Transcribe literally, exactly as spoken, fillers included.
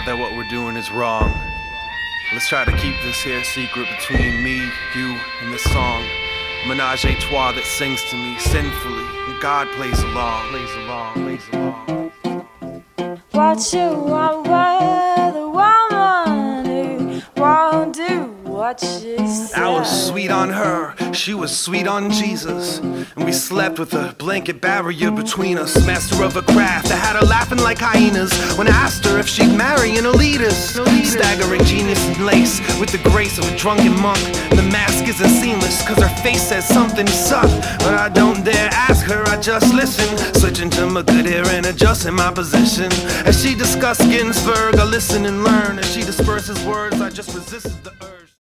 out that what we're doing is wrong. Let's try to keep this here secret between me, you, and this song. Menage a trois that sings to me sinfully, and God plays along, plays along, plays along. What you want with a woman who won't do what she said. I was sweet on her, she was sweet on Jesus, and we slept with a blanket barrier between us. Master of a craft that had her laughing like hyenas when I asked her if she'd marry an elitist. Staggering genius in lace with the grace of a drunken monk. The mask isn't seamless cause her face says something suck, but I don't dare ask her, I just listen, switching to my good ear and adjusting my position. As she discussed Ginsberg, I listen and learn. As she disperses words, I just resisted the urge.